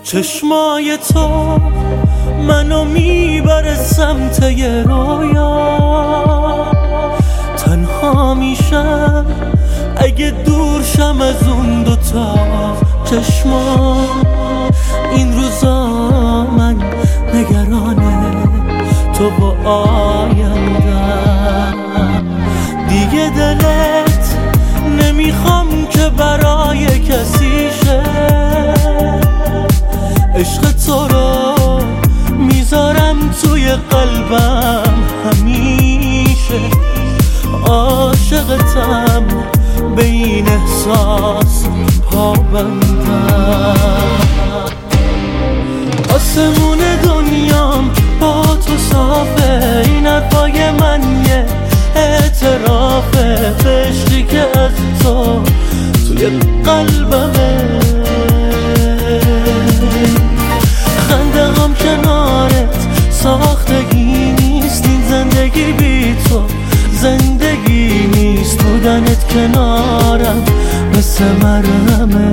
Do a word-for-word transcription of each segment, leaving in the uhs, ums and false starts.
چشمای تو منو میبره سمت یه رویا، تنها میشم اگه دور شم از اون دوتا چشما. این روزا من نگرانه تو با آیندم، دیگه دلت نمیخوام که برای کسی شه. عشق تو رو میذارم توی قلبم همیشه، عاشقتم به این احساس پابندم. آسمون دنیام با تو صافه، این حرفای من یه اعترافه به عشقی که از تو توی قلبمه. خنده هم کنارت ساختگی نیست، این زندگی بی تو زندگی نیست. بودنت کنارم مثل مرهمه.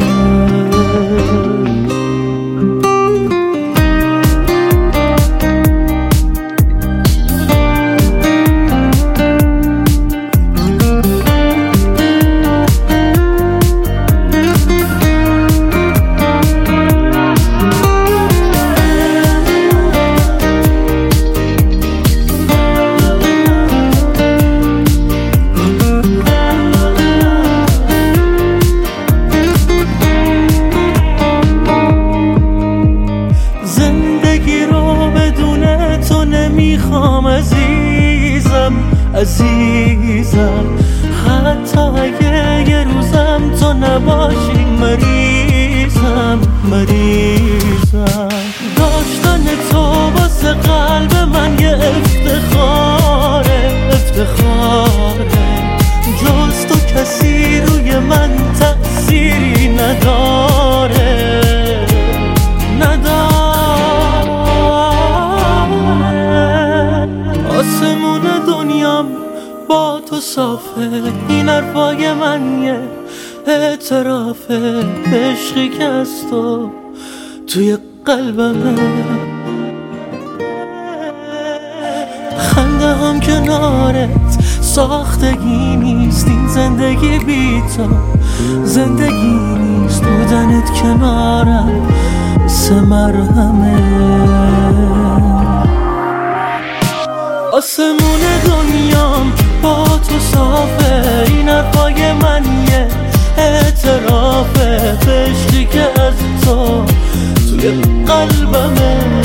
میخوام عزیزم عزیزم، حتی اگه یه روزم تو نباشی مریضم مریضم. داشتن تو واسه قلب من یه افتخاره افتخاره، جز تو کسی روی من تأثیری نداره نداره. آسمون دنیام با تو صافه، این حرفای من یه اعترافه به عشقی که از تو توی قلبمه. خنده هم کنارت ساختگی نیست، این زندگی بی تو زندگی نیست. بودنت کنارم مثل مرهمه. آسمون دنیام با تو صافه، این حرفای من یه اعترافه به عشقی که از تو توی قلبمه.